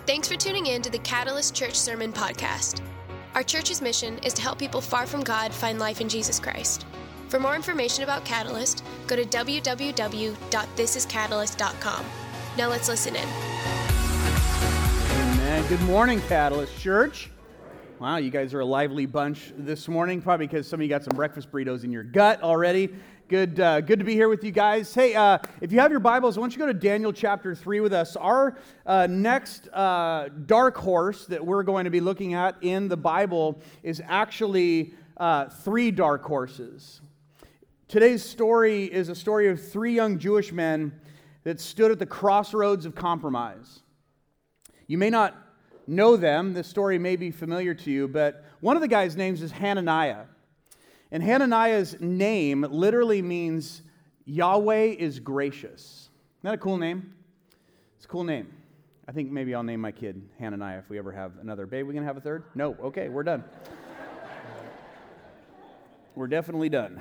Thanks for tuning in to the Catalyst Church Sermon Podcast. Our church's mission is to help people far from God find life in Jesus Christ. For more information about Catalyst, go to www.thisiscatalyst.com. Now let's listen in. Amen. Good morning, Catalyst Church. Wow, you guys are a lively bunch this morning, probably because some of you got some breakfast burritos in your gut already. Good to be here with you guys. Hey, if you have your Bibles, why don't you go to Daniel chapter 3 with us. Our next dark horse that we're going to be looking at in the Bible is actually three dark horses. Today's story is a story of three young Jewish men that stood at the crossroads of compromise. You may not know them. This story may be familiar to you, but one of the guys' names is Hananiah. And Hananiah's name literally means Yahweh is gracious. Isn't that a cool name? It's a cool name. I think maybe I'll name my kid Hananiah if we ever have another. Babe, we gonna have a third? No. Okay, we're done. We're definitely done.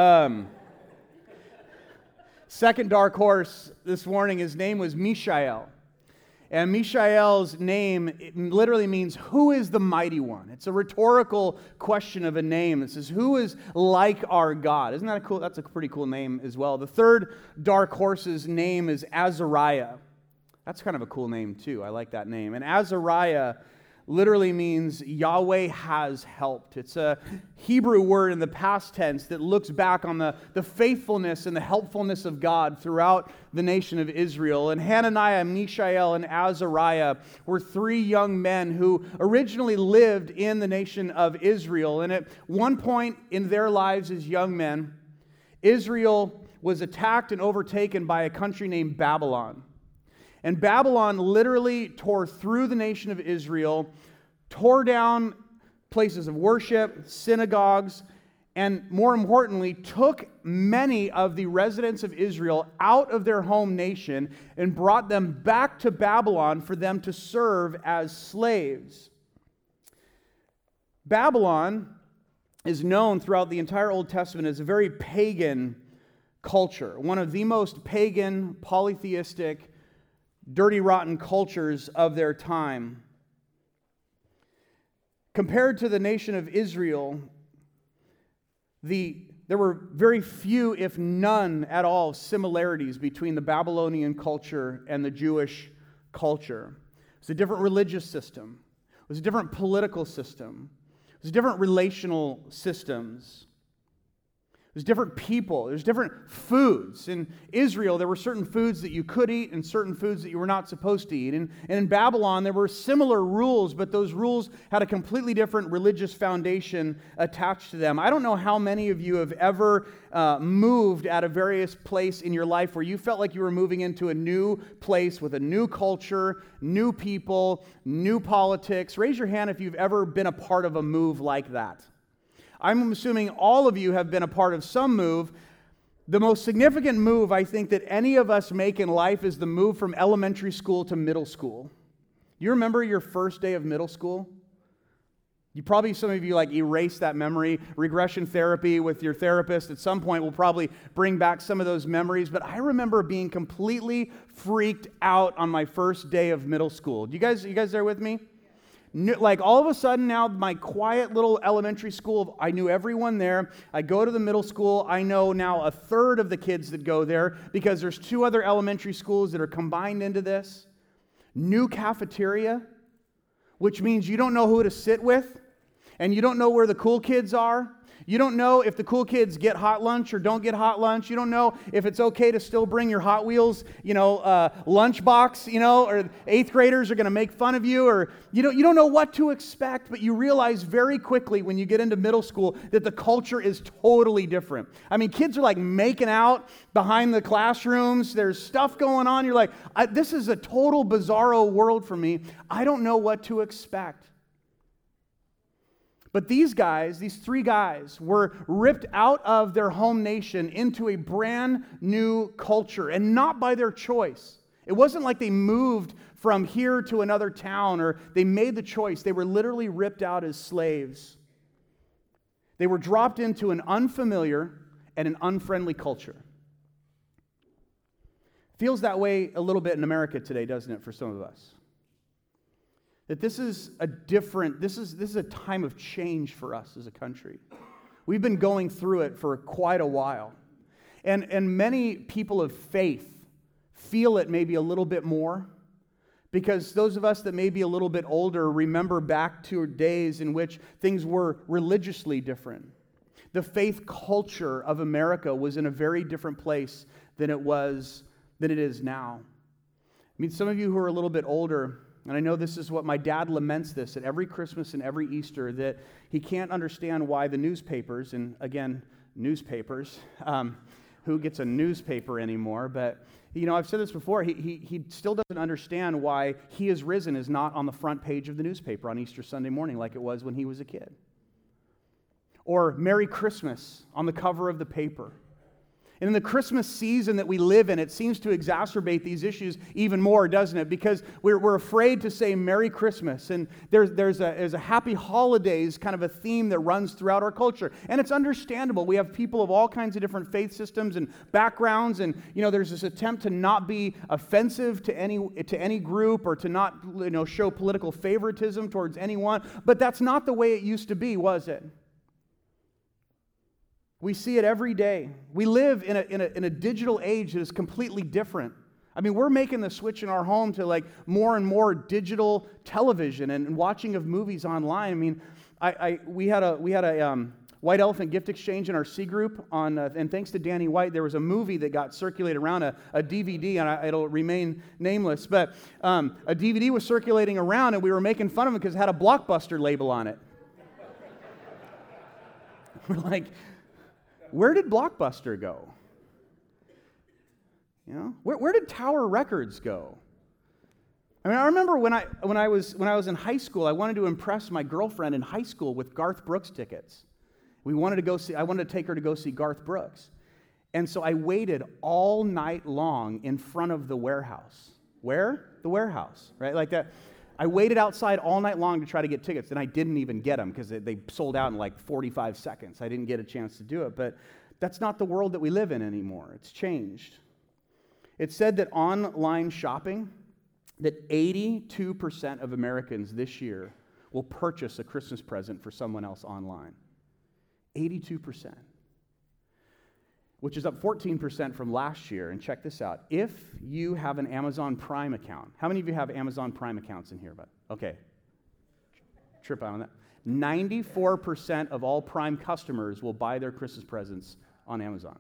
Second dark horse this morning, his name was Mishael. And Mishael's name literally means, who is the mighty one? It's a rhetorical question of a name. It says, who is like our God? Isn't that cool? That's a pretty cool name as well. The third dark horse's name is Azariah. That's kind of a cool name too. I like that name. And Azariah literally means Yahweh has helped. It's a Hebrew word in the past tense that looks back on the faithfulness and the helpfulness of God throughout the nation of Israel. And Hananiah, Mishael, and Azariah were three young men who originally lived in the nation of Israel. And at one point in their lives as young men, Israel was attacked and overtaken by a country named Babylon. And Babylon literally tore through the nation of Israel, tore down places of worship, synagogues, and more importantly, took many of the residents of Israel out of their home nation and brought them back to Babylon for them to serve as slaves. Babylon is known throughout the entire Old Testament as a very pagan culture, one of the most pagan, polytheistic, dirty, rotten cultures of their time. Compared to the nation of Israel, there were very few, if none at all, similarities between the Babylonian culture and the Jewish culture. It was a different religious system. It was a different political system. It was different relational systems. There's different people. There's different foods. In Israel, there were certain foods that you could eat and certain foods that you were not supposed to eat. And in Babylon, there were similar rules, but those rules had a completely different religious foundation attached to them. I don't know how many of you have ever moved at a various place in your life where you felt like you were moving into a new place with a new culture, new people, new politics. Raise your hand if you've ever been a part of a move like that. I'm assuming all of you have been a part of some move. The most significant move I think that any of us make in life is the move from elementary school to middle school. You remember your first day of middle school? Some of you erase that memory. Regression therapy with your therapist at some point will probably bring back some of those memories. But I remember being completely freaked out on my first day of middle school. You guys there with me? All of a sudden now, my quiet little elementary school, I knew everyone there. I go to the middle school. I know now a third of the kids that go there because there's two other elementary schools that are combined into this. New cafeteria, which means you don't know who to sit with, and you don't know where the cool kids are. You don't know if the cool kids get hot lunch or don't get hot lunch. You don't know if it's okay to still bring your Hot Wheels, lunchbox, or eighth graders are going to make fun of you, or you don't know what to expect, but you realize very quickly when you get into middle school that the culture is totally different. I mean, kids are making out behind the classrooms. There's stuff going on. You're like, this is a total bizarro world for me. I don't know what to expect. But these three guys, were ripped out of their home nation into a brand new culture, and not by their choice. It wasn't like they moved from here to another town or they made the choice. They were literally ripped out as slaves. They were dropped into an unfamiliar and an unfriendly culture. Feels that way a little bit in America today, doesn't it, for some of us? That this is a time of change for us as a country. We've been going through it for quite a while. And many people of faith feel it maybe a little bit more, because those of us that may be a little bit older remember back to days in which things were religiously different. The faith culture of America was in a very different place than it is now. I mean, some of you who are a little bit older, and I know this is what my dad laments this at every Christmas and every Easter, that he can't understand why the newspapers, and again, newspapers, who gets a newspaper anymore, but I've said this before, he still doesn't understand why He Is Risen is not on the front page of the newspaper on Easter Sunday morning like it was when he was a kid. Or Merry Christmas on the cover of the paper. And in the Christmas season that we live in, it seems to exacerbate these issues even more, doesn't it? Because we're afraid to say Merry Christmas. And there's a Happy Holidays kind of a theme that runs throughout our culture. And it's understandable. We have people of all kinds of different faith systems and backgrounds. And, there's this attempt to not be offensive to any group or to not, show political favoritism towards anyone. But that's not the way it used to be, was it? We see it every day. We live in a digital age that is completely different. I mean, we're making the switch in our home to more and more digital television and watching of movies online. I mean, we had a White Elephant gift exchange in our C group and thanks to Danny White, there was a movie that got circulated around, a DVD, and it'll remain nameless, but a DVD was circulating around and we were making fun of it because it had a Blockbuster label on it. We're like, where did Blockbuster go? Where did Tower Records go? I mean, I remember when I was in high school, I wanted to impress my girlfriend in high school with Garth Brooks tickets. I wanted to take her to go see Garth Brooks. And so I waited all night long in front of the warehouse. Where? The warehouse, right? Like that. I waited outside all night long to try to get tickets, and I didn't even get them because they sold out in 45 seconds. I didn't get a chance to do it, but that's not the world that we live in anymore. It's changed. It's said that online shopping, that 82% of Americans this year will purchase a Christmas present for someone else online. 82%. Which is up 14% from last year. And check this out. If you have an Amazon Prime account, how many of you have Amazon Prime accounts in here? Okay. Trip out on that. 94% of all Prime customers will buy their Christmas presents on Amazon.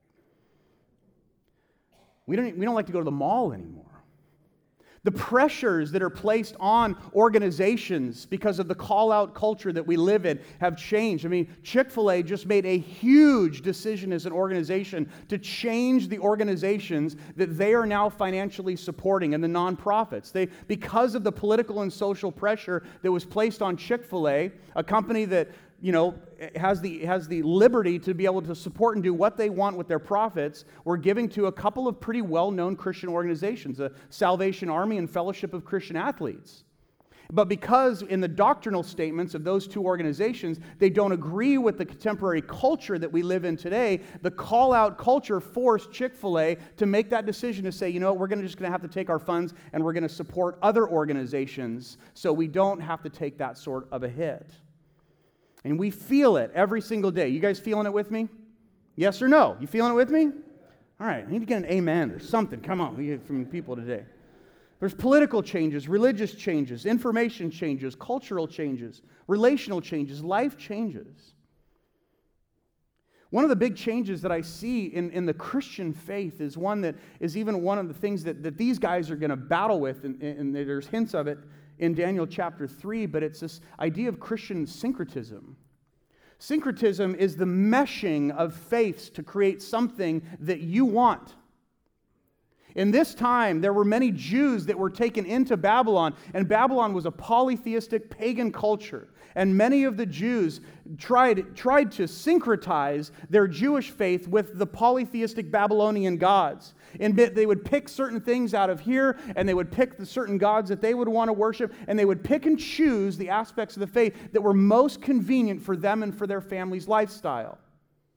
We don't like to go to the mall anymore. The pressures that are placed on organizations because of the call-out culture that we live in have changed. I mean, Chick-fil-A just made a huge decision as an organization to change the organizations that they are now financially supporting and the nonprofits. Because of the political and social pressure that was placed on Chick-fil-A, a company that has the liberty to be able to support and do what they want with their profits, we're giving to a couple of pretty well-known Christian organizations, the Salvation Army and Fellowship of Christian Athletes. But because in the doctrinal statements of those two organizations, they don't agree with the contemporary culture that we live in today, the call-out culture forced Chick-fil-A to make that decision to say, we're just going to have to take our funds and we're going to support other organizations so we don't have to take that sort of a hit. And we feel it every single day. You guys feeling it with me? Yes or no? You feeling it with me? All right, I need to get an amen or something. Come on, we get from people today. There's political changes, religious changes, information changes, cultural changes, relational changes, life changes. One of the big changes that I see in the Christian faith is one that is even one of the things that these guys are going to battle with, and there's hints of it in Daniel chapter 3, but it's this idea of Christian syncretism. Syncretism is the meshing of faiths to create something that you want. In this time, there were many Jews that were taken into Babylon, and Babylon was a polytheistic pagan culture. And many of the Jews tried to syncretize their Jewish faith with the polytheistic Babylonian gods. And they would pick certain things out of here, and they would pick the certain gods that they would want to worship, and they would pick and choose the aspects of the faith that were most convenient for them and for their family's lifestyle.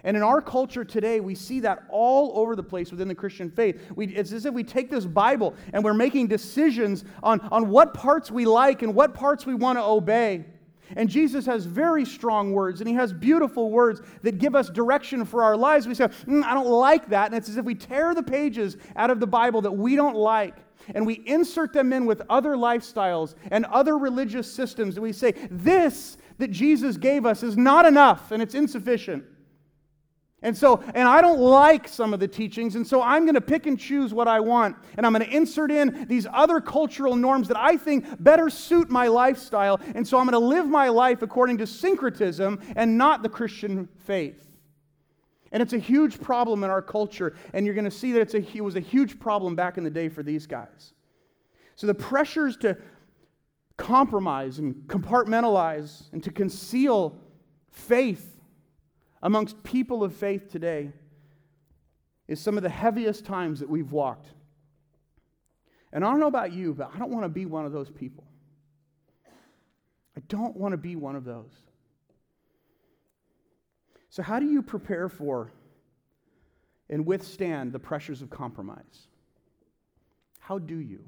And in our culture today, we see that all over the place within the Christian faith. It's as if we take this Bible and we're making decisions on what parts we like and what parts we want to obey. And Jesus has very strong words, and he has beautiful words that give us direction for our lives. We say, I don't like that. And it's as if we tear the pages out of the Bible that we don't like, and we insert them in with other lifestyles and other religious systems. And we say, this that Jesus gave us is not enough, and it's insufficient. And I don't like some of the teachings, and so I'm going to pick and choose what I want, and I'm going to insert in these other cultural norms that I think better suit my lifestyle, and so I'm going to live my life according to syncretism and not the Christian faith. And it's a huge problem in our culture, and you're going to see that it was a huge problem back in the day for these guys. So the pressures to compromise and compartmentalize and to conceal faith amongst people of faith today is some of the heaviest times that we've walked. And I don't know about you, but I don't want to be one of those people. I don't want to be one of those. So how do you prepare for and withstand the pressures of compromise? How do you?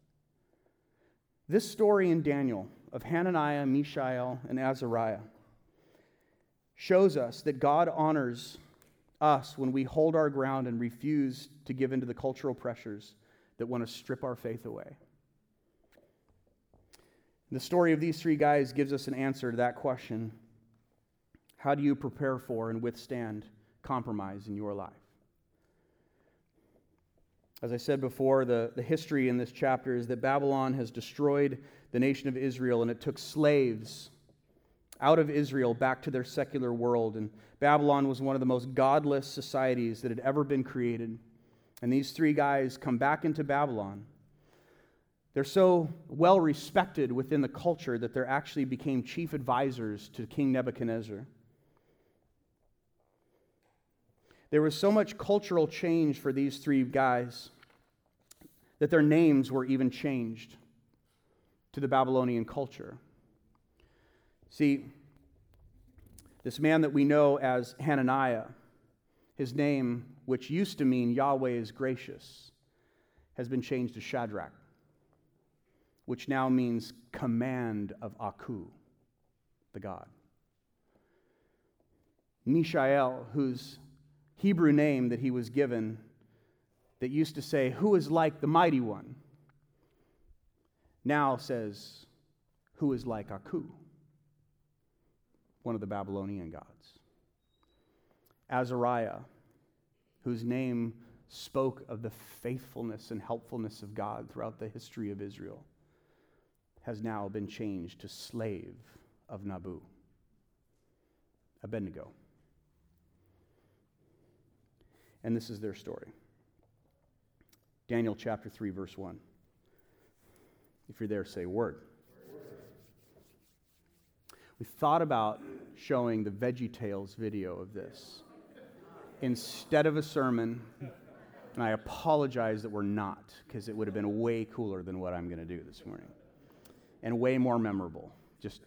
This story in Daniel of Hananiah, Mishael, and Azariah shows us that God honors us when we hold our ground and refuse to give in to the cultural pressures that want to strip our faith away. The story of these three guys gives us an answer to that question. How do you prepare for and withstand compromise in your life? As I said before, the history in this chapter is that Babylon has destroyed the nation of Israel, and it took slaves out of Israel back to their secular world. And Babylon was one of the most godless societies that had ever been created. And these three guys come back into Babylon. They're so well respected within the culture that they actually became chief advisors to King Nebuchadnezzar. There was so much cultural change for these three guys that their names were even changed to the Babylonian culture. See, this man that we know as Hananiah, his name, which used to mean Yahweh is gracious, has been changed to Shadrach, which now means command of Aku, the God. Mishael, whose Hebrew name that he was given, that used to say, who is like the mighty one, now says, who is like Aku, one of the Babylonian gods. Azariah, whose name spoke of the faithfulness and helpfulness of God throughout the history of Israel, has now been changed to slave of Nabu, Abednego. And this is their story. Daniel chapter 3, verse 1. If you're there, say word. We thought about showing the VeggieTales video of this instead of a sermon, and I apologize that we're not, because it would have been way cooler than what I'm going to do this morning, and way more memorable. If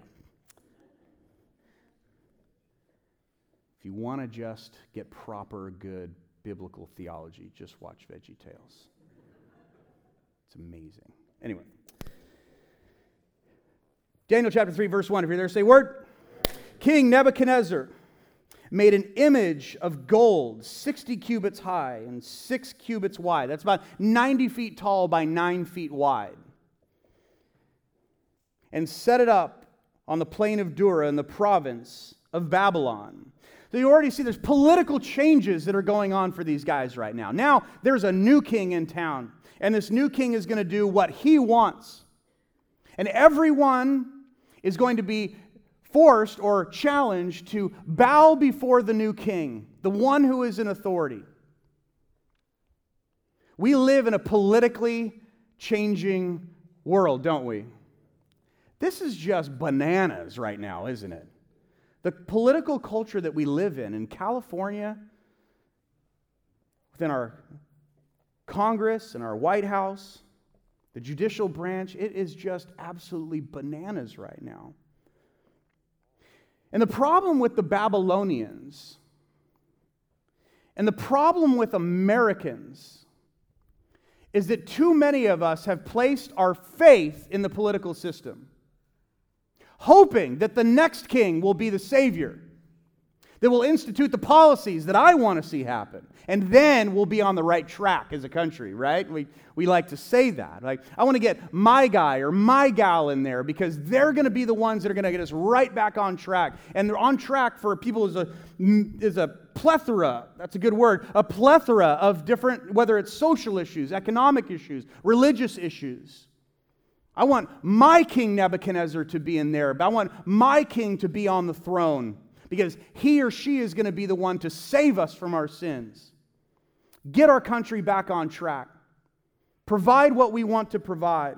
you want to just get proper, good biblical theology, just watch VeggieTales. It's amazing. Anyway. Daniel chapter 3, verse 1. If you're there, say word. King Nebuchadnezzar made an image of gold 60 cubits high and 6 cubits wide. That's about 90 feet tall by 9 feet wide. And set it up on the plain of Dura in the province of Babylon. So you already see there's political changes that are going on for these guys right now. Now there's a new king in town, and this new king is going to do what he wants. And everyone is going to be forced or challenged to bow before the new king, the one who is in authority. We live in a politically changing world, don't we? This is just bananas right now, isn't it? The political culture that we live in California, within our Congress and our White House, the judicial branch, it is just absolutely bananas right now. And the problem with the Babylonians And the problem with Americans is that too many of us have placed our faith in the political system, hoping that the next king will be the savior, that will institute the policies that I want to see happen, and then we'll be on the right track as a country, right? We like to say that. Like, I want to get my guy or my gal in there because they're going to be the ones that are going to get us right back on track. And they're on track for people is a plethora, that's a good word, a plethora of different, whether it's social issues, economic issues, religious issues. I want my King Nebuchadnezzar to be in there, but I want my king to be on the throne because he or she is going to be the one to save us from our sins, get our country back on track, provide what we want to provide.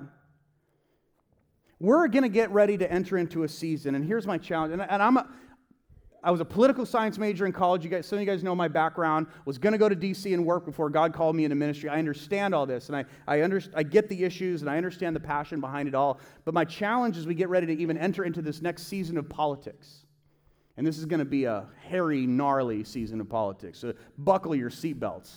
We're going to get ready to enter into a season, and here's my challenge. I was a political science major in college. Some of you guys know my background. Was going to go to D.C. and work before God called me into ministry. I understand all this, and I get the issues, and I understand the passion behind it all. But my challenge as we get ready to even enter into this next season of politics, and this is going to be a hairy, gnarly season of politics, so buckle your seatbelts.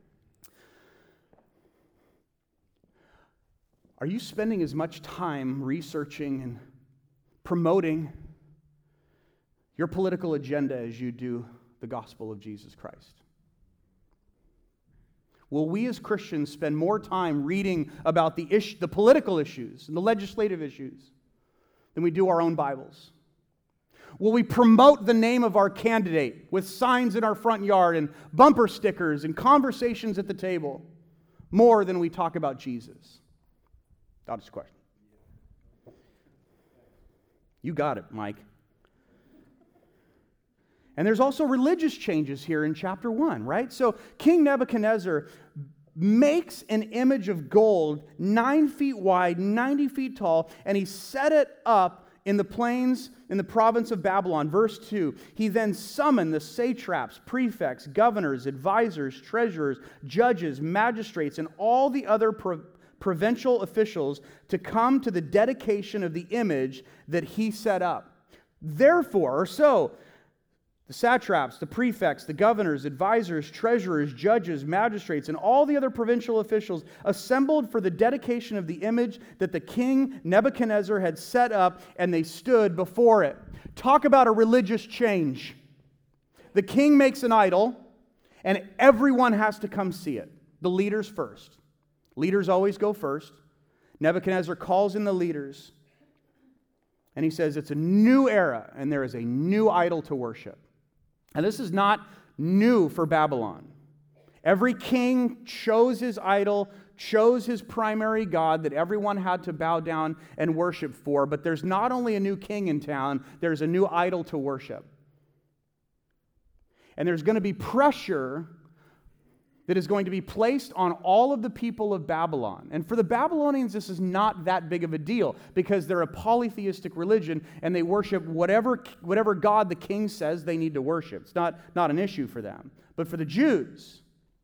Are you spending as much time researching and promoting your political agenda as you do the gospel of Jesus Christ? Will we as Christians spend more time reading about the political issues and the legislative issues than we do our own Bibles? Will we promote the name of our candidate with signs in our front yard and bumper stickers and conversations at the table more than we talk about Jesus? That's a question. You got it, Mike. And there's also religious changes here in chapter 1, right? So King Nebuchadnezzar makes an image of gold 9 feet wide, 90 feet tall, and he set it up in the plains in the province of Babylon. Verse 2, he then summoned the satraps, prefects, governors, advisors, treasurers, judges, magistrates, and all the other provincial officials to come to the dedication of the image that he set up. Therefore, the satraps, the prefects, the governors, advisors, treasurers, judges, magistrates, and all the other provincial officials assembled for the dedication of the image that the king Nebuchadnezzar had set up, and they stood before it. Talk about a religious change. The king makes an idol, and everyone has to come see it. The leaders first. Leaders always go first. Nebuchadnezzar calls in the leaders, and he says it's a new era, and there is a new idol to worship. And this is not new for Babylon. Every king chose his idol, chose his primary god that everyone had to bow down and worship for. But there's not only a new king in town, there's a new idol to worship. And there's going to be pressure that is going to be placed on all of the people of Babylon. And for the Babylonians, this is not that big of a deal because they're a polytheistic religion and they worship whatever god the king says they need to worship. It's not an issue for them. But for the Jews,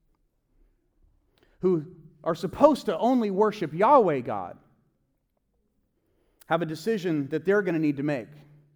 who are supposed to only worship Yahweh God, have a decision that they're going to need to make.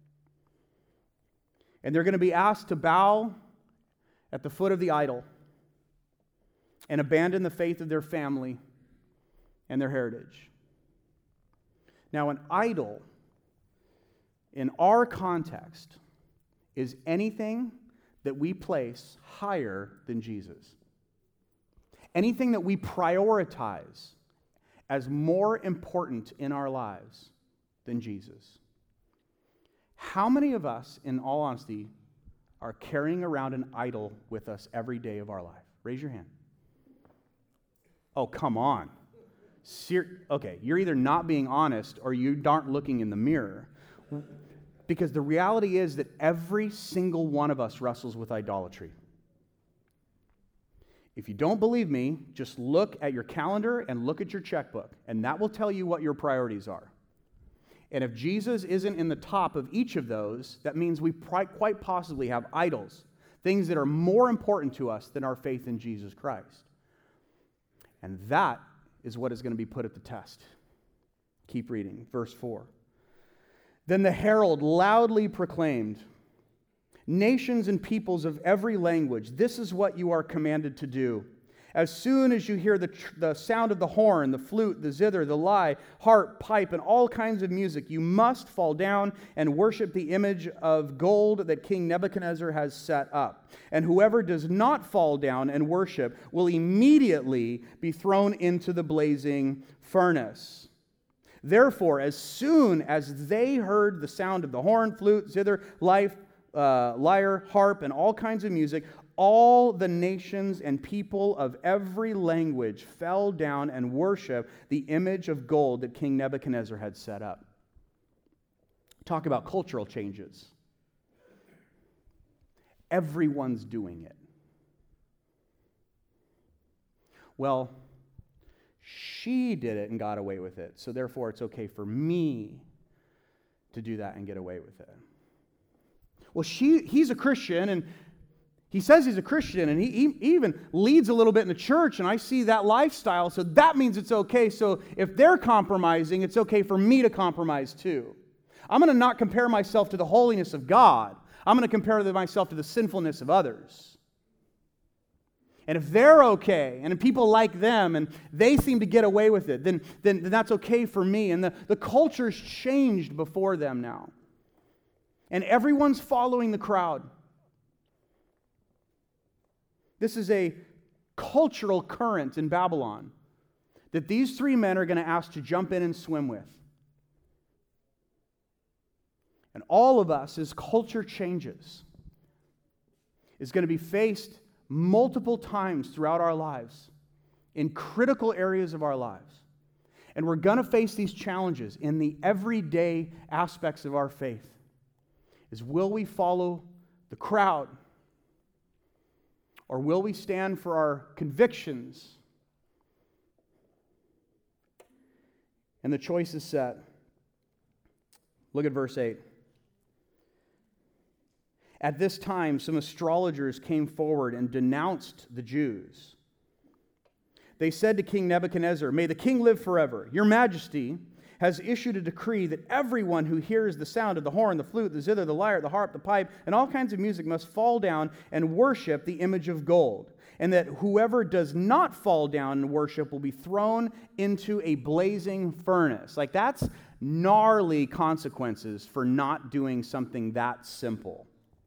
And they're going to be asked to bow at the foot of the idol and abandon the faith of their family and their heritage. Now, an idol, in our context, is anything that we place higher than Jesus. Anything that we prioritize as more important in our lives than Jesus. How many of us, in all honesty, are carrying around an idol with us every day of our life? Raise your hand. Oh, come on. Okay, you're either not being honest or you aren't looking in the mirror. Because the reality is that every single one of us wrestles with idolatry. If you don't believe me, just look at your calendar and look at your checkbook, and that will tell you what your priorities are. And if Jesus isn't in the top of each of those, that means we quite possibly have idols, things that are more important to us than our faith in Jesus Christ. And that is what is going to be put at the test. Keep reading. Verse 4. Then the herald loudly proclaimed, Nations and peoples of every language, this is what you are commanded to do. As soon as you hear the sound of the horn, the flute, the zither, the lyre, harp, pipe, and all kinds of music, you must fall down and worship the image of gold that King Nebuchadnezzar has set up. And whoever does not fall down and worship will immediately be thrown into the blazing furnace. Therefore, as soon as they heard the sound of the horn, flute, zither, lyre, harp, and all kinds of music, all the nations and people of every language fell down and worshiped the image of gold that King Nebuchadnezzar had set up. Talk about cultural changes. Everyone's doing it. Well, she did it and got away with it, so therefore it's okay for me to do that and get away with it. Well, he's a Christian, and he says he's a Christian, and he even leads a little bit in the church, and I see that lifestyle, so that means it's okay. So if they're compromising, it's okay for me to compromise too. I'm going to not compare myself to the holiness of God. I'm going to compare myself to the sinfulness of others. And if they're okay, and if people like them, and they seem to get away with it, then that's okay for me. And the culture's changed before them now. And everyone's following the crowd. This is a cultural current in Babylon that these three men are going to ask to jump in and swim with. And all of us, as culture changes, is going to be faced multiple times throughout our lives, in critical areas of our lives. And we're going to face these challenges in the everyday aspects of our faith. Is will we follow the crowd? Or will we stand for our convictions? And the choice is set. Look at verse 8. At this time, some astrologers came forward and denounced the Jews. They said to King Nebuchadnezzar, "May the king live forever. Your Majesty has issued a decree that everyone who hears the sound of the horn, the flute, the zither, the lyre, the harp, the pipe, and all kinds of music must fall down and worship the image of gold, and that whoever does not fall down and worship will be thrown into a blazing furnace." Like, that's gnarly consequences for not doing something that simple.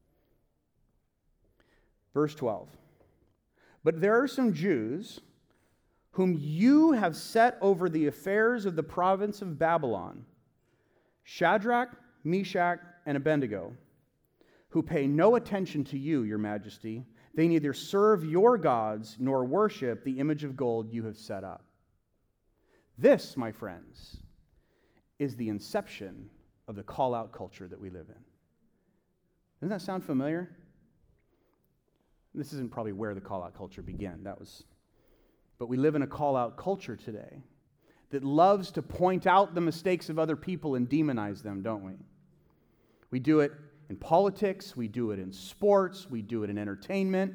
Verse 12. But there are some Jews whom you have set over the affairs of the province of Babylon, Shadrach, Meshach, and Abednego, who pay no attention to you, your majesty. They neither serve your gods nor worship the image of gold you have set up. This, my friends, is the inception of the call-out culture that we live in. Doesn't that sound familiar? This isn't probably where the call-out culture began. But we live in a call-out culture today that loves to point out the mistakes of other people and demonize them, don't we? We do it in politics, we do it in sports, we do it in entertainment.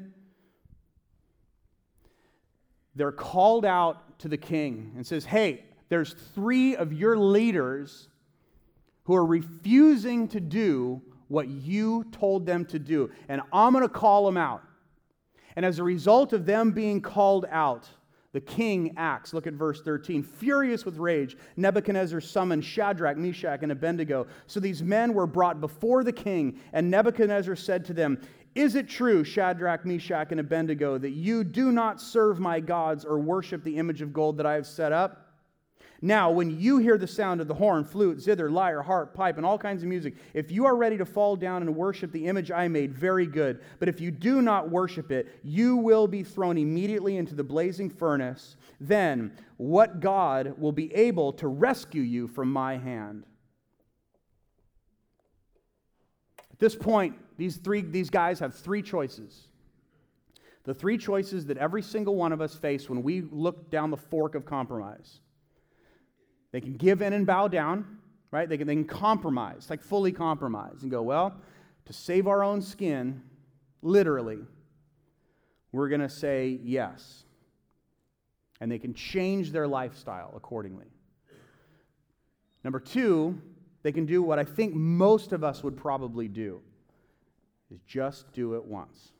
They're called out to the king and says, "Hey, there's 3 of your leaders who are refusing to do what you told them to do, and I'm going to call them out." And as a result of them being called out, the king acts. Look at verse 13. Furious with rage, Nebuchadnezzar summoned Shadrach, Meshach, and Abednego. So these men were brought before the king, and Nebuchadnezzar said to them, "Is it true, Shadrach, Meshach, and Abednego, that you do not serve my gods or worship the image of gold that I have set up? Now, when you hear the sound of the horn, flute, zither, lyre, harp, pipe, and all kinds of music, if you are ready to fall down and worship the image I made, very good. But if you do not worship it, you will be thrown immediately into the blazing furnace. Then, what God will be able to rescue you from my hand?" At this point, these guys have 3 choices. The 3 choices that every single one of us face when we look down the fork of compromise. They can give in and bow down, right? They can compromise, like fully compromise, and go, well, to save our own skin, literally, we're going to say yes. And they can change their lifestyle accordingly. Number 2, they can do what I think most of us would probably do, is just do it once.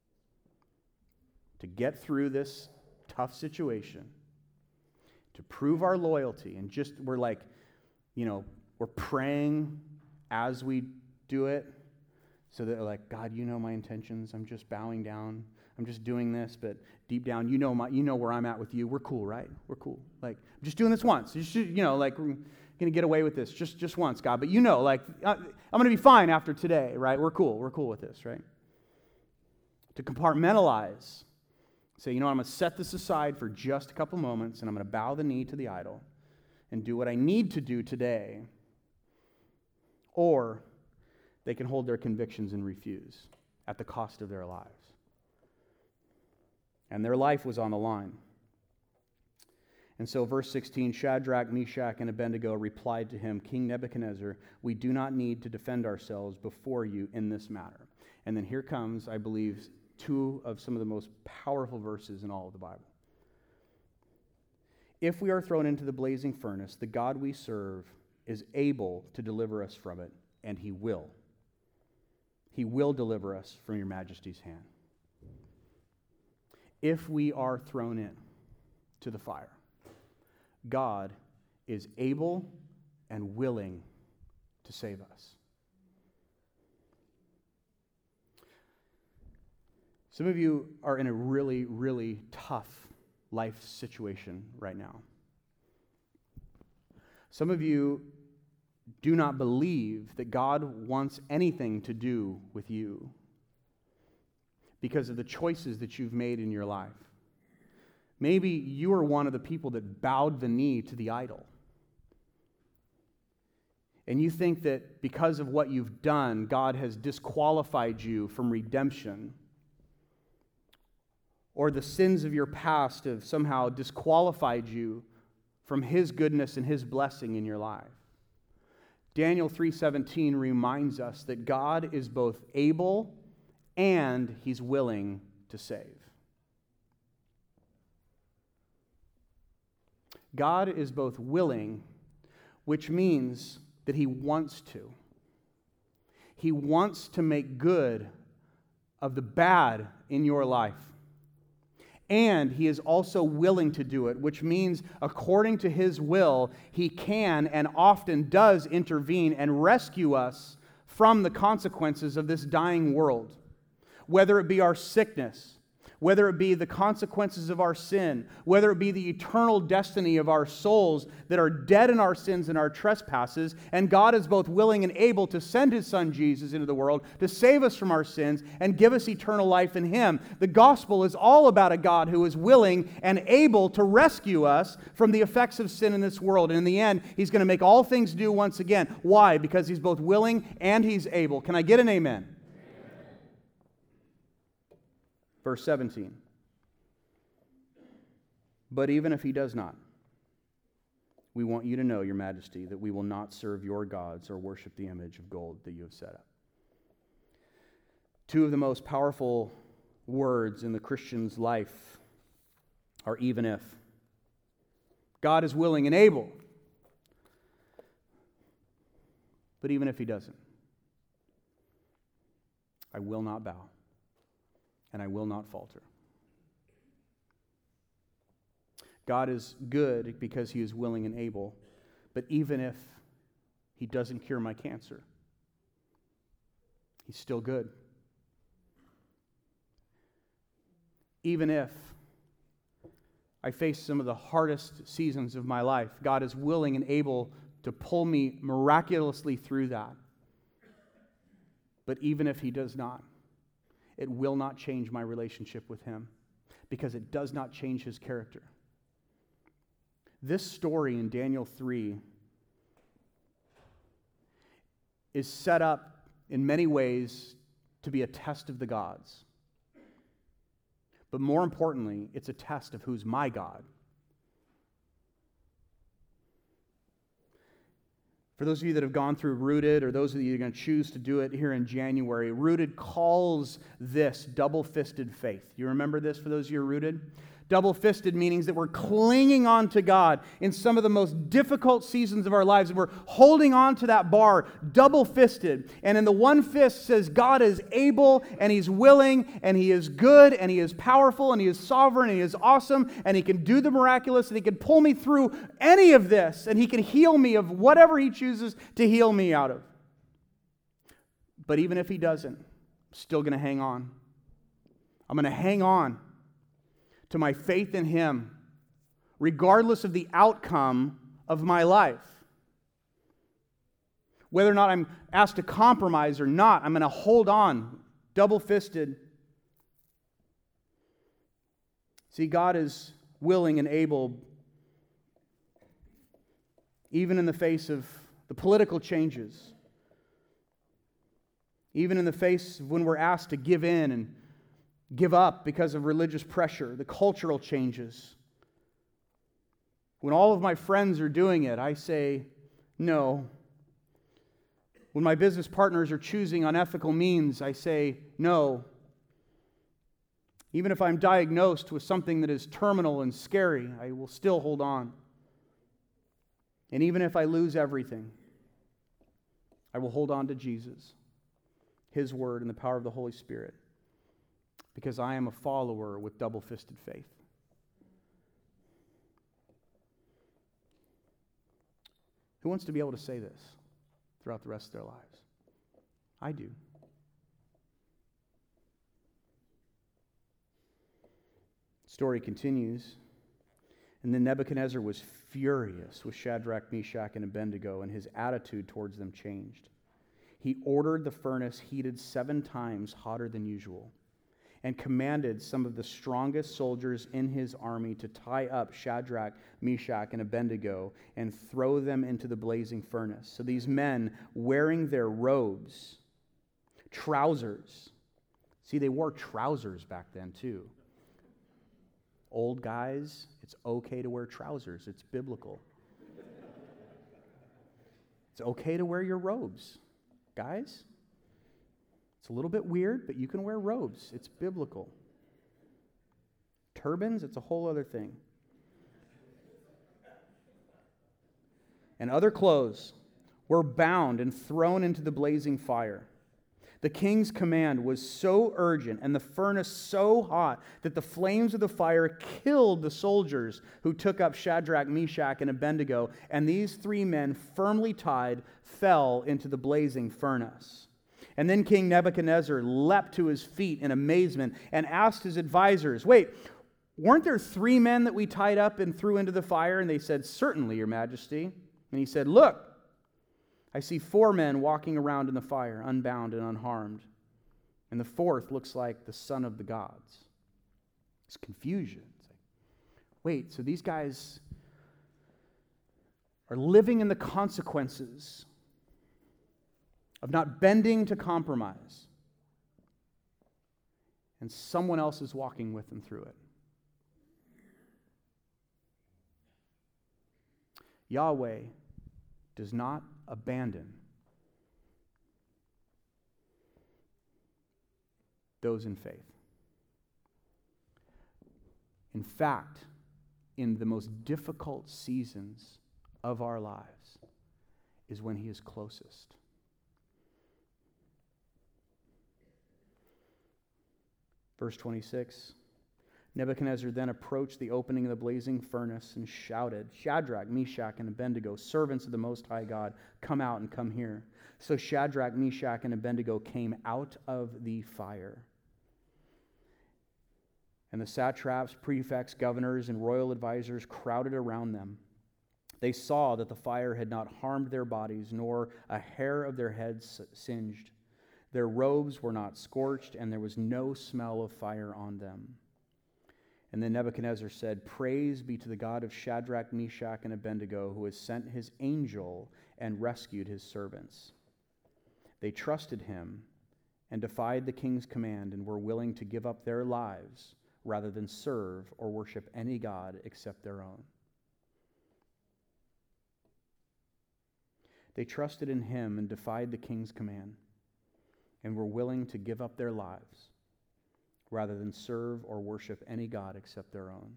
To get through this tough situation, to prove our loyalty, and we're like, we're praying as we do it, so that like, God, you know my intentions. I'm just bowing down. I'm just doing this, but deep down, you know where I'm at with you. We're cool, right? We're cool. Like, I'm just doing this once. Like, we're gonna get away with this just once, God. But I'm gonna be fine after today, right? We're cool. We're cool with this, right? To compartmentalize, say, I'm gonna set this aside for just a couple moments, and I'm gonna bow the knee to the idol and do what I need to do today. Or they can hold their convictions and refuse at the cost of their lives. And their life was on the line. And so verse 16, Shadrach, Meshach, and Abednego replied to him, King Nebuchadnezzar, we do not need to defend ourselves before you in this matter. And then here comes, I believe, two of some of the most powerful verses in all of the Bible. If we are thrown into the blazing furnace, the God we serve is able to deliver us from it, and he will. He will deliver us from your majesty's hand. If we are thrown in to the fire, God is able and willing to save us. Some of you are in a really, really tough life situation right now. Some of you do not believe that God wants anything to do with you because of the choices that you've made in your life. Maybe you are one of the people that bowed the knee to the idol. And you think that because of what you've done, God has disqualified you from redemption. Or the sins of your past have somehow disqualified you from his goodness and his blessing in your life. Daniel 3:17 reminds us that God is both able and he's willing to save. God is both willing, which means that he wants to. He wants to make good of the bad in your life. And he is also willing to do it, which means according to his will, he can and often does intervene and rescue us from the consequences of this dying world. Whether it be our sickness, whether it be the consequences of our sin, whether it be the eternal destiny of our souls that are dead in our sins and our trespasses, and God is both willing and able to send his Son Jesus into the world to save us from our sins and give us eternal life in him. The gospel is all about a God who is willing and able to rescue us from the effects of sin in this world. And in the end, he's going to make all things new once again. Why? Because he's both willing and he's able. Can I get an amen? Verse 17. But even if he does not, we want you to know, your majesty, that we will not serve your gods or worship the image of gold that you have set up. Two of the most powerful words in the Christian's life are even if. God is willing and able. But even if he doesn't, I will not bow. And I will not falter. God is good because he is willing and able, but even if he doesn't cure my cancer, he's still good. Even if I face some of the hardest seasons of my life, God is willing and able to pull me miraculously through that. But even if he does not, it will not change my relationship with him because it does not change his character. This story in Daniel 3 is set up in many ways to be a test of the gods. But more importantly, it's a test of who's my God. For those of you that have gone through Rooted, or those of you that are going to choose to do it here in January, Rooted calls this double-fisted faith. You remember this for those of you who are Rooted? Double-fisted meanings that we're clinging on to God in some of the most difficult seasons of our lives. We're holding on to that bar, double-fisted. And in the one fist says God is able and He's willing and He is good and He is powerful and He is sovereign and He is awesome and He can do the miraculous and He can pull me through any of this and He can heal me of whatever He chooses to heal me out of. But even if He doesn't, I'm still going to hang on. I'm going to hang on to my faith in Him, regardless of the outcome of my life. Whether or not I'm asked to compromise or not, I'm going to hold on, double-fisted. See, God is willing and able, even in the face of the political changes, even in the face of when we're asked to give in and give up because of religious pressure, the cultural changes. When all of my friends are doing it, I say no. When my business partners are choosing unethical means, I say no. Even if I'm diagnosed with something that is terminal and scary, I will still hold on. And even if I lose everything, I will hold on to Jesus, His Word, and the power of the Holy Spirit. Because I am a follower with double-fisted faith. Who wants to be able to say this throughout the rest of their lives? I do. The story continues. And then Nebuchadnezzar was furious with Shadrach, Meshach, and Abednego, and his attitude towards them changed. He ordered the furnace heated 7 times hotter than usual, and commanded some of the strongest soldiers in his army to tie up Shadrach, Meshach, and Abednego and throw them into the blazing furnace. So these men, wearing their robes, trousers. See, they wore trousers back then too. Old guys, it's okay to wear trousers. It's biblical. It's okay to wear your robes, guys. It's a little bit weird, but you can wear robes. It's biblical. Turbans, it's a whole other thing. And other clothes were bound and thrown into the blazing fire. The king's command was so urgent and the furnace so hot that the flames of the fire killed the soldiers who took up Shadrach, Meshach, and Abednego, and these 3 men, firmly tied, fell into the blazing furnace. And then King Nebuchadnezzar leapt to his feet in amazement and asked his advisors, "Wait, weren't there 3 men that we tied up and threw into the fire?" And they said, "Certainly, Your Majesty." And he said, "Look, I see 4 men walking around in the fire, unbound and unharmed. And the 4th looks like the son of the gods." It's confusion. It's like, wait, so these guys are living in the consequences of not bending to compromise. And someone else is walking with them through it. Yahweh does not abandon those in faith. In fact, in the most difficult seasons of our lives is when He is closest. Verse 26, Nebuchadnezzar then approached the opening of the blazing furnace and shouted, "Shadrach, Meshach, and Abednego, servants of the Most High God, come out and come here." So Shadrach, Meshach, and Abednego came out of the fire. And the satraps, prefects, governors, and royal advisors crowded around them. They saw that the fire had not harmed their bodies, nor a hair of their heads singed. Their robes were not scorched, and there was no smell of fire on them. And then Nebuchadnezzar said, "Praise be to the God of Shadrach, Meshach, and Abednego, who has sent his angel and rescued his servants." They trusted him and defied the king's command and were willing to give up their lives rather than serve or worship any god except their own. They trusted in him and defied the king's command and were willing to give up their lives rather than serve or worship any god except their own.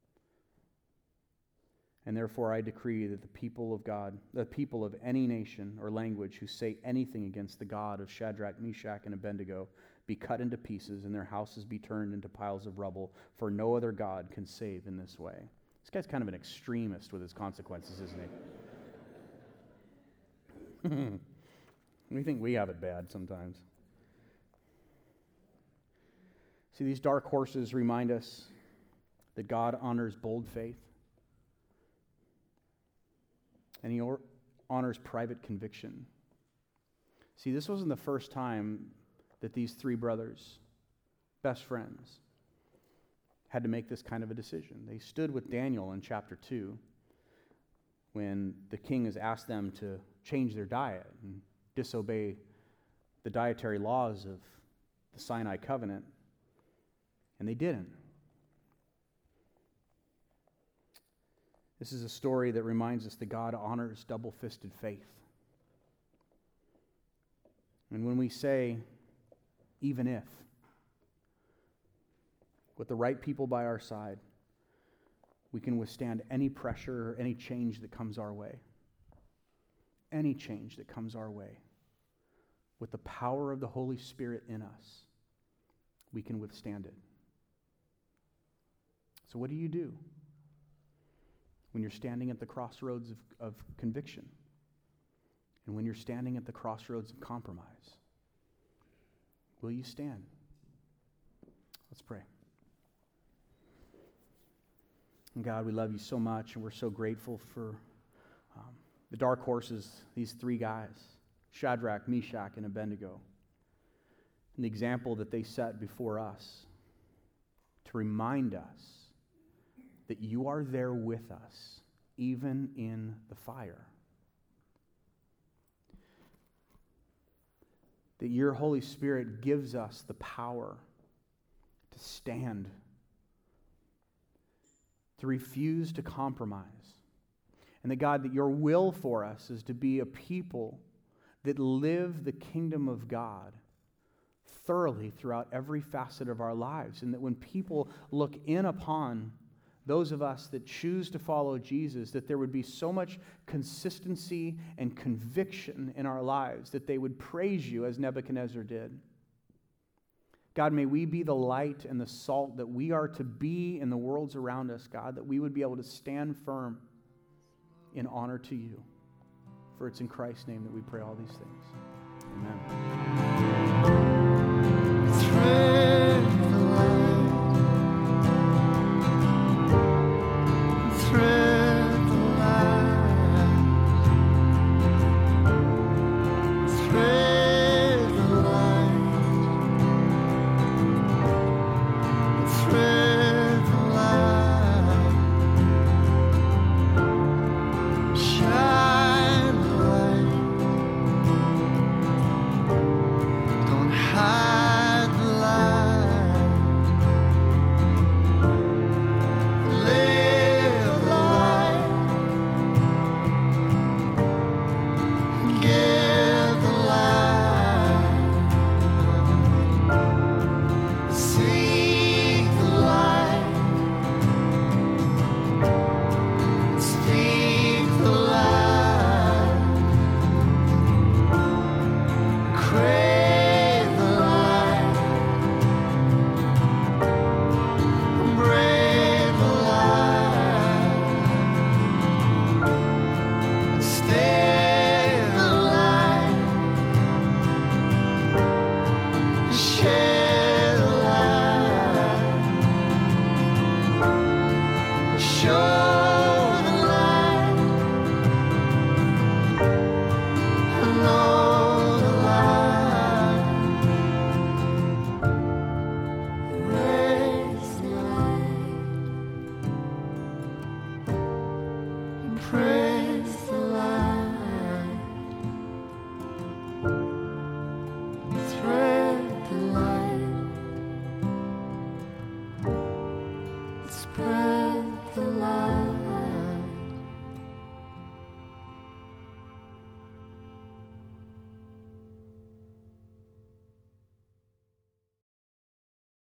And therefore I decree that the people of any nation or language who say anything against the God of Shadrach, Meshach, and Abednego be cut into pieces and their houses be turned into piles of rubble, for no other God can save in this way. This guy's kind of an extremist with his consequences, isn't he? We think we have it bad sometimes. See, these dark horses remind us that God honors bold faith. And he honors private conviction. See, this wasn't the first time that these three brothers, best friends, had to make this kind of a decision. They stood with Daniel in chapter 2 when the king has asked them to change their diet and disobey the dietary laws of the Sinai covenant, and they didn't. This is a story that reminds us that God honors double-fisted faith. And when we say, even if, with the right people by our side, we can withstand any pressure or any change that comes our way. Any change that comes our way. With the power of the Holy Spirit in us, we can withstand it. So what do you do when you're standing at the crossroads of conviction? And when you're standing at the crossroads of compromise? Will you stand? Let's pray. And God, we love you so much, and we're so grateful for the dark horses, these three guys, Shadrach, Meshach, and Abednego, and the example that they set before us to remind us that you are there with us, even in the fire. That your Holy Spirit gives us the power to stand, to refuse to compromise. And that God, that your will for us is to be a people that live the kingdom of God thoroughly throughout every facet of our lives. And that when people look in upon those of us that choose to follow Jesus, that there would be so much consistency and conviction in our lives that they would praise you as Nebuchadnezzar did. God, may we be the light and the salt that we are to be in the worlds around us, God, that we would be able to stand firm in honor to you. For it's in Christ's name that we pray all these things. Amen.